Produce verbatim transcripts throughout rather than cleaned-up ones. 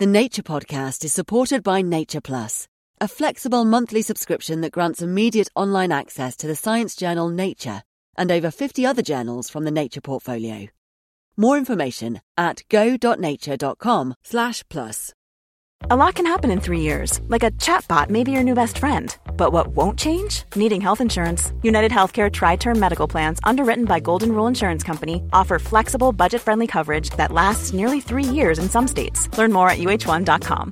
The Nature Podcast is supported by Nature Plus, a flexible monthly subscription that grants immediate online access to the science journal Nature and over fifty other journals from the Nature portfolio. More information at go.nature.com slash plus. A lot can happen in three years, like a chatbot may be your new best friend. But what won't change? Needing health insurance. United Healthcare Tri-Term Medical Plans, underwritten by Golden Rule Insurance Company, offer flexible, budget-friendly coverage that lasts nearly three years in some states. Learn more at U H one dot com.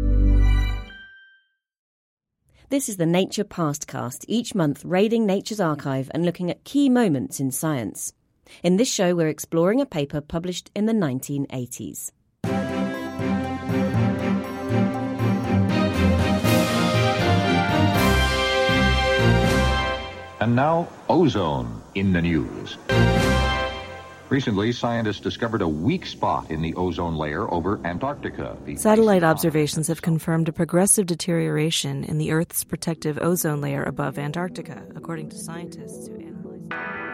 This is the Nature Pastcast, each month raiding Nature's archive and looking at key moments in science. In this show, we're exploring a paper published in the nineteen eighties. And now, ozone in the news. Recently, scientists discovered a weak spot in the ozone layer over Antarctica. Satellite observations have confirmed a progressive deterioration in the Earth's protective ozone layer above Antarctica, according to scientists who analyzed.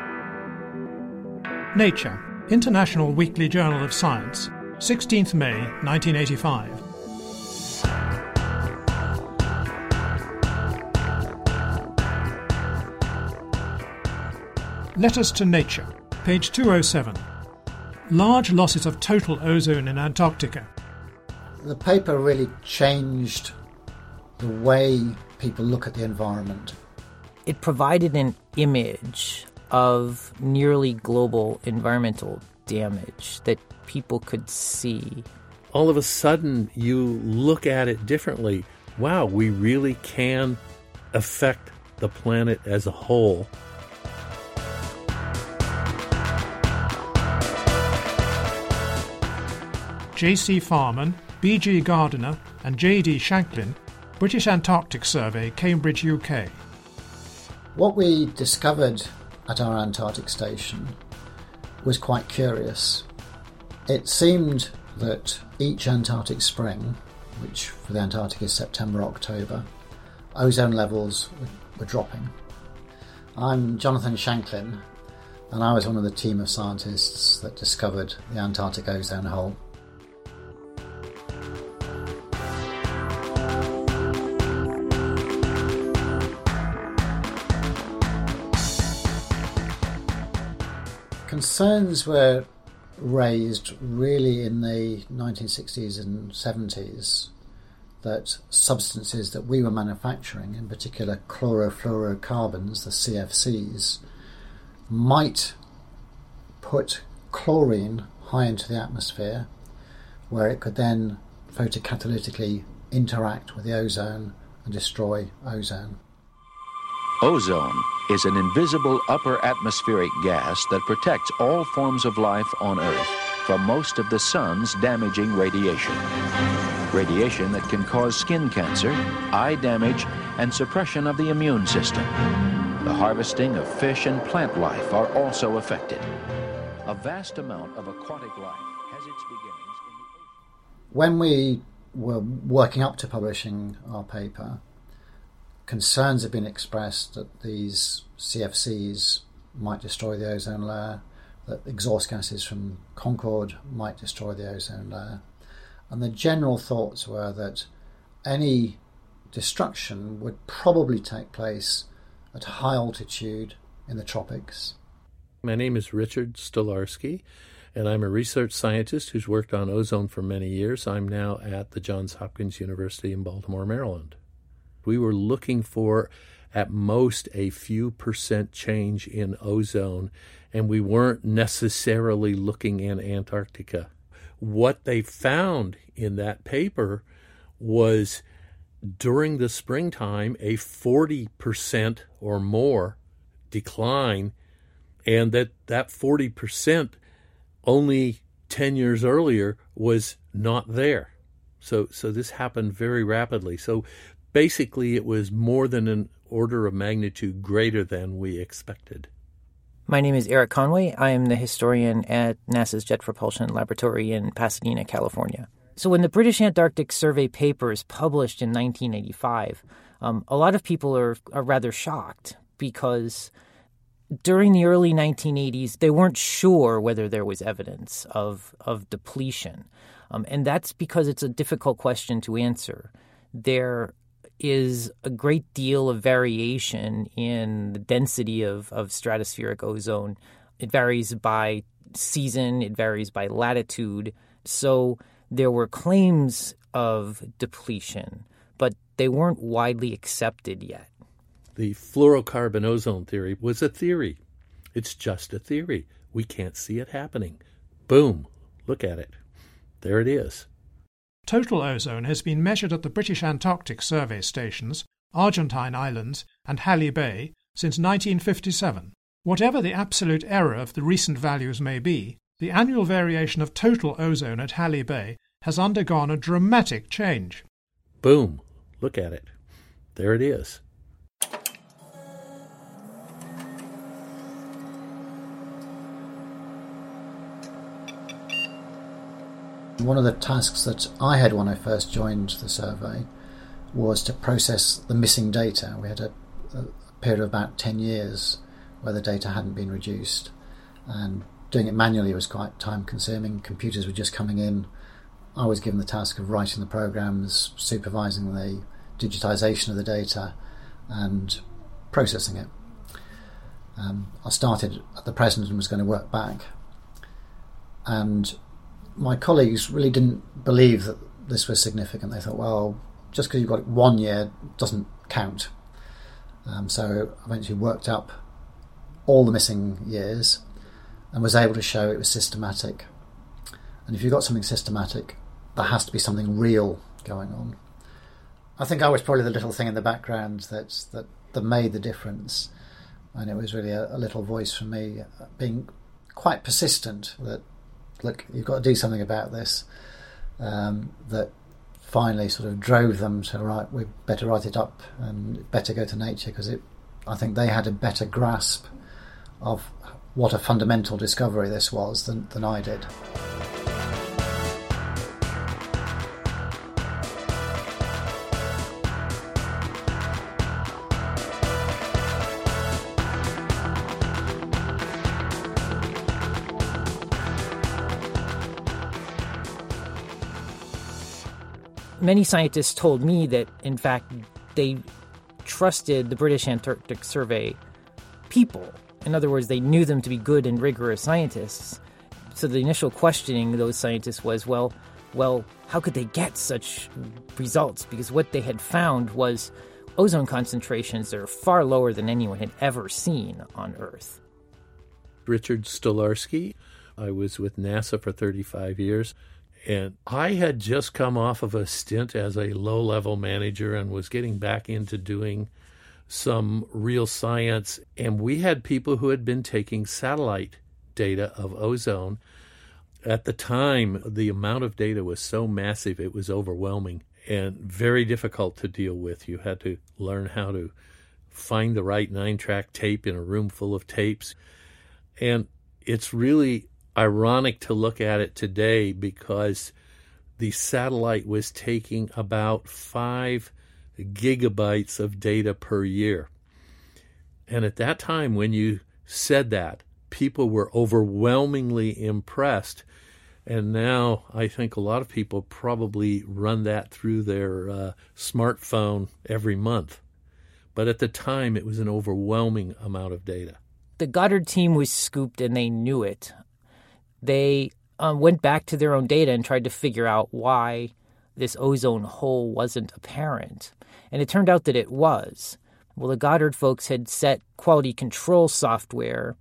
Nature, International Weekly Journal of Science, sixteenth May, nineteen eighty-five. Letters to Nature, page two oh seven. Large losses of total ozone in Antarctica. The paper really changed the way people look at the environment. It provided an image of nearly global environmental damage that people could see. All of a sudden, you look at it differently. Wow, we really can affect the planet as a whole. J C Farman, B G Gardiner and J D Shanklin, British Antarctic Survey, Cambridge, U K. What we discovered at our Antarctic station was quite curious. It seemed that each Antarctic spring, which for the Antarctic is September-October, ozone levels were dropping. I'm Jonathan Shanklin, and I was one of the team of scientists that discovered the Antarctic ozone hole. Concerns were raised really in the nineteen sixties and seventies that substances that we were manufacturing, in particular chlorofluorocarbons, the C F Cs, might put chlorine high into the atmosphere, where it could then photocatalytically interact with the ozone and destroy ozone. Ozone is an invisible upper atmospheric gas that protects all forms of life on Earth from most of the sun's damaging radiation. Radiation that can cause skin cancer, eye damage, and suppression of the immune system. The harvesting of fish and plant life are also affected. A vast amount of aquatic life has its beginnings in the... When we were working up to publishing our paper, concerns have been expressed that these C F Cs might destroy the ozone layer, that exhaust gases from Concorde might destroy the ozone layer. And the general thoughts were that any destruction would probably take place at high altitude in the tropics. My name is Richard Stolarski, and I'm a research scientist who's worked on ozone for many years. I'm now at the Johns Hopkins University in Baltimore, Maryland. We were looking for, at most, a few percent change in ozone, and we weren't necessarily looking in Antarctica. What they found in that paper was, during the springtime, a forty percent or more decline, and that that forty percent only ten years earlier was not there. So, so this happened very rapidly. So basically, it was more than an order of magnitude greater than we expected. My name is Eric Conway. I am the historian at NASA's Jet Propulsion Laboratory in Pasadena, California. So when the British Antarctic Survey paper is published in nineteen eighty-five, um, a lot of people are, are rather shocked because during the early nineteen eighties, they weren't sure whether there was evidence of, of depletion. Um, and that's because it's a difficult question to answer. There is a great deal of variation in the density of, of stratospheric ozone. It varies by season, it varies by latitude. So there were claims of depletion, but they weren't widely accepted yet. The fluorocarbon ozone theory was a theory. It's just a theory. We can't see it happening. Boom. Look at it. There it is. Total ozone has been measured at the British Antarctic Survey Stations, Argentine Islands and Halley Bay since nineteen fifty-seven. Whatever the absolute error of the recent values may be, the annual variation of total ozone at Halley Bay has undergone a dramatic change. Boom. Look at it. There it is. One of the tasks that I had when I first joined the survey was to process the missing data. We had a, a period of about ten years where the data hadn't been reduced, and doing it manually was quite time consuming. Computers were just coming in. I was given the task of writing the programs, supervising the digitisation of the data and processing it. Um, I started at the present and was going to work back, and my colleagues really didn't believe that this was significant. They thought, well, just because you've got one year doesn't count. Um, so I eventually worked up all the missing years and was able to show it was systematic. And if you've got something systematic, there has to be something real going on. I think I was probably the little thing in the background that that, that made the difference. And it was really a, a little voice from me being quite persistent that, look, you've got to do something about this, um, that finally sort of drove them to, right, we better write it up and better go to Nature, because it, I think they had a better grasp of what a fundamental discovery this was than, than I did. Many scientists told me that, in fact, they trusted the British Antarctic Survey people. In other words, they knew them to be good and rigorous scientists. So the initial questioning of those scientists was, well, well, how could they get such results? Because what they had found was ozone concentrations that are far lower than anyone had ever seen on Earth. Richard Stolarski. I was with NASA for thirty-five years. And I had just come off of a stint as a low-level manager and was getting back into doing some real science. And we had people who had been taking satellite data of ozone. At the time, the amount of data was so massive, it was overwhelming and very difficult to deal with. You had to learn how to find the right nine-track tape in a room full of tapes. And it's really ironic to look at it today because the satellite was taking about five gigabytes of data per year. And at that time, when you said that, people were overwhelmingly impressed. And now I think a lot of people probably run that through their uh, smartphone every month. But at the time, it was an overwhelming amount of data. The Goddard team was scooped, and they knew it. They um, went back to their own data and tried to figure out why this ozone hole wasn't apparent. And it turned out that it was. Well, the Goddard folks had set quality control software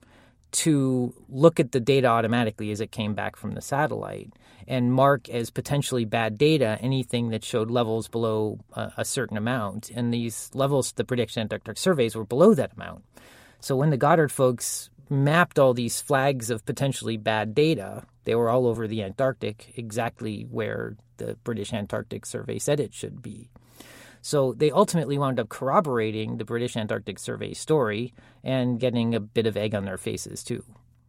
to look at the data automatically as it came back from the satellite and mark as potentially bad data anything that showed levels below a, a certain amount. And these levels, the British Antarctic surveys, were below that amount. So when the Goddard folks mapped all these flags of potentially bad data, they were all over the Antarctic, exactly where the British Antarctic Survey said it should be. So they ultimately wound up corroborating the British Antarctic Survey story and getting a bit of egg on their faces, too.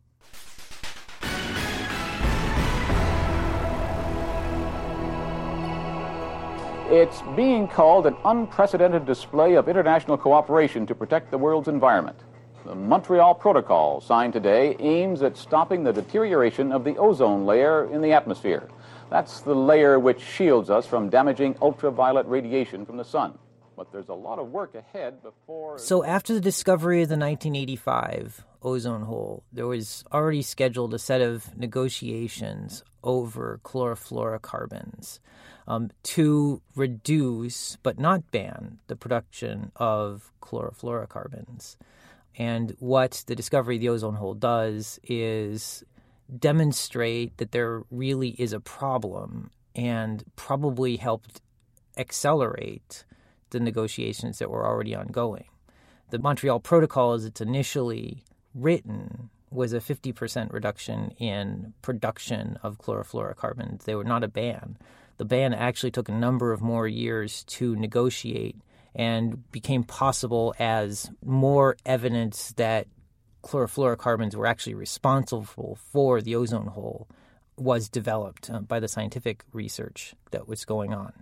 It's being called an unprecedented display of international cooperation to protect the world's environment. The Montreal Protocol, signed today, aims at stopping the deterioration of the ozone layer in the atmosphere. That's the layer which shields us from damaging ultraviolet radiation from the sun. But there's a lot of work ahead before... So after the discovery of the nineteen eighty-five ozone hole, there was already scheduled a set of negotiations over chlorofluorocarbons um, to reduce, but not ban, the production of chlorofluorocarbons. And what the discovery of the ozone hole does is demonstrate that there really is a problem and probably helped accelerate the negotiations that were already ongoing. The Montreal Protocol, as it's initially written, was a fifty percent reduction in production of chlorofluorocarbons. They were not a ban. The ban actually took a number of more years to negotiate and became possible as more evidence that chlorofluorocarbons were actually responsible for the ozone hole was developed uh, by the scientific research that was going on.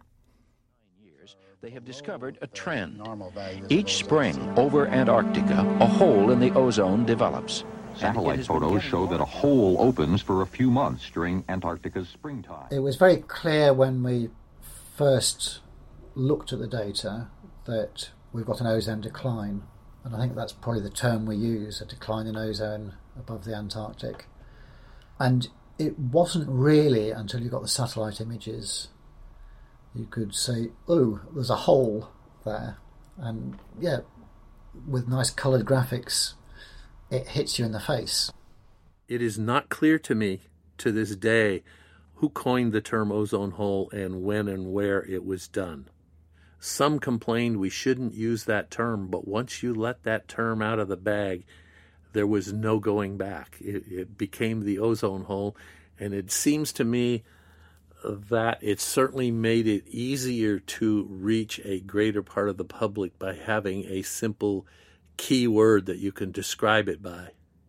They have discovered a trend. Each spring over Antarctica, a hole in the ozone develops. Satellite photos show that a hole opens for a few months during Antarctica's springtime. It was very clear when we first looked at the data that we've got an ozone decline. And I think that's probably the term we use, a decline in ozone above the Antarctic. And it wasn't really until you got the satellite images you could say, oh, there's a hole there. And yeah, with nice coloured graphics, it hits you in the face. It is not clear to me to this day who coined the term ozone hole and when and where it was done. Some complained we shouldn't use that term, but once you let that term out of the bag, there was no going back. It, it became the ozone hole, and it seems to me that it certainly made it easier to reach a greater part of the public by having a simple key word that you can describe it by.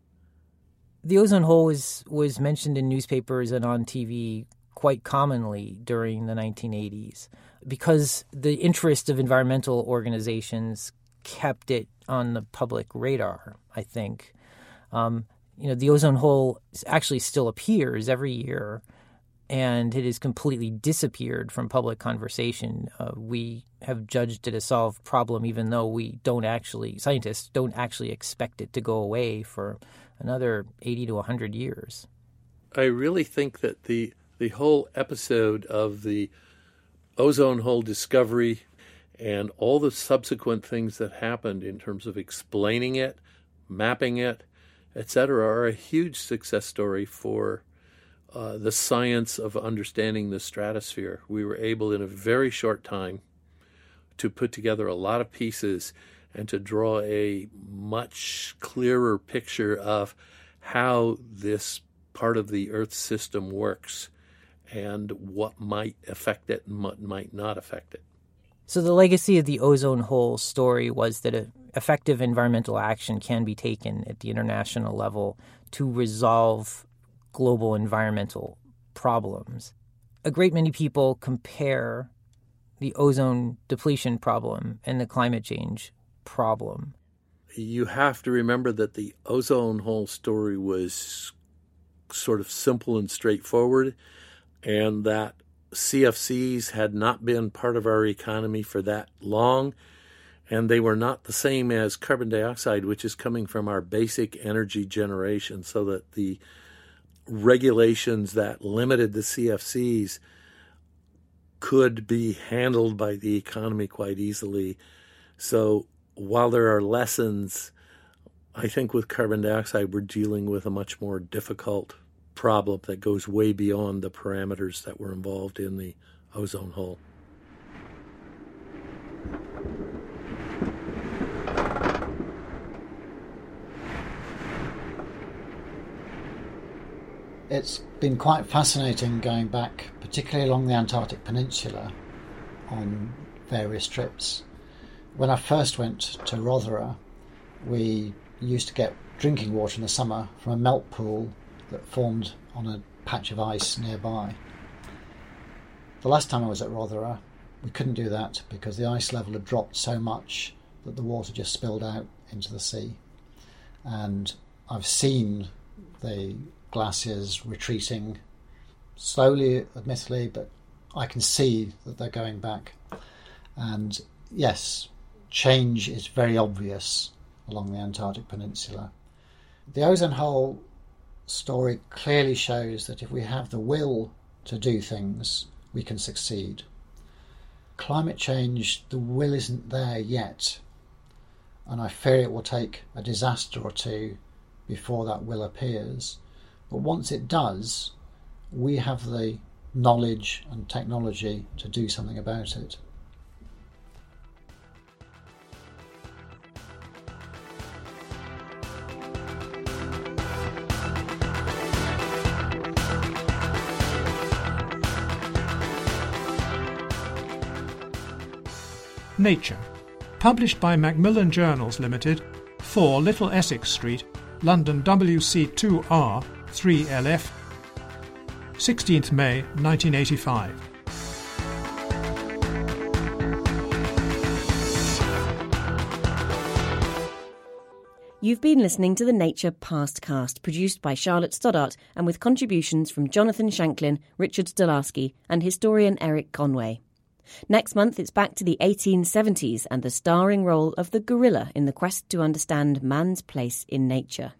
The ozone hole was, was mentioned in newspapers and on T V quite commonly during the nineteen eighties because the interest of environmental organizations kept it on the public radar, I think. Um, you know, the ozone hole actually still appears every year, and it has completely disappeared from public conversation. Uh, we have judged it a solved problem, even though we don't actually, scientists don't actually expect it to go away for another eighty to one hundred years. I really think that the the whole episode of the ozone hole discovery and all the subsequent things that happened in terms of explaining it, mapping it, et cetera, are a huge success story for Uh, the science of understanding the stratosphere. We were able in a very short time to put together a lot of pieces and to draw a much clearer picture of how this part of the Earth system works and what might affect it and what might not affect it. So the legacy of the ozone hole story was that a, effective environmental action can be taken at the international level to resolve global environmental problems. A great many people compare the ozone depletion problem and the climate change problem. You have to remember that the ozone hole story was sort of simple and straightforward, and that C F Cs had not been part of our economy for that long, and they were not the same as carbon dioxide, which is coming from our basic energy generation, so that the regulations that limited the C F Cs could be handled by the economy quite easily. So while there are lessons, I think with carbon dioxide we're dealing with a much more difficult problem that goes way beyond the parameters that were involved in the ozone hole. It's been quite fascinating going back, particularly along the Antarctic Peninsula, on various trips. When I first went to Rothera, we used to get drinking water in the summer from a melt pool that formed on a patch of ice nearby. The last time I was at Rothera, we couldn't do that because the ice level had dropped so much that the water just spilled out into the sea. And I've seen the glaciers retreating slowly, admittedly, but I can see that they're going back. And yes, change is very obvious along the Antarctic Peninsula. The ozone hole story clearly shows that if we have the will to do things, we can succeed. Climate change, the will isn't there yet, and I fear it will take a disaster or two before that will appears. But once it does, we have the knowledge and technology to do something about it. Nature, published by Macmillan Journals Limited, four Little Essex Street, London W C two R three L F, sixteenth May nineteen eighty-five. You've been listening to the Nature Pastcast, produced by Charlotte Stoddart and with contributions from Jonathan Shanklin, Richard Stolarski and historian Eric Conway. Next month it's back to the eighteen seventies and the starring role of the gorilla in the quest to understand man's place in nature.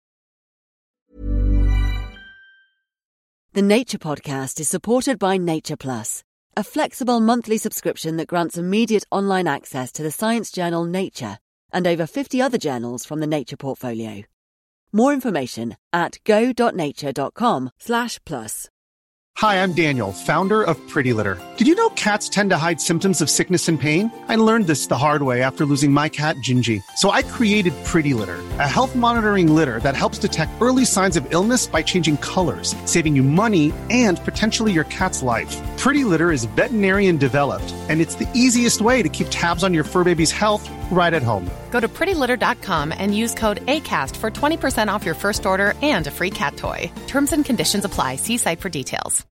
The Nature Podcast is supported by Nature Plus, a flexible monthly subscription that grants immediate online access to the science journal Nature and over fifty other journals from the Nature portfolio. More information at go.nature.com slash plus. Hi, I'm Daniel, founder of Pretty Litter. Did you know cats tend to hide symptoms of sickness and pain? I learned this the hard way after losing my cat, Gingy. So I created Pretty Litter, a health monitoring litter that helps detect early signs of illness by changing colors, saving you money and potentially your cat's life. Pretty Litter is veterinarian developed, and it's the easiest way to keep tabs on your fur baby's health right at home. Go to pretty litter dot com and use code ACAST for twenty percent off your first order and a free cat toy. Terms and conditions apply. See site for details.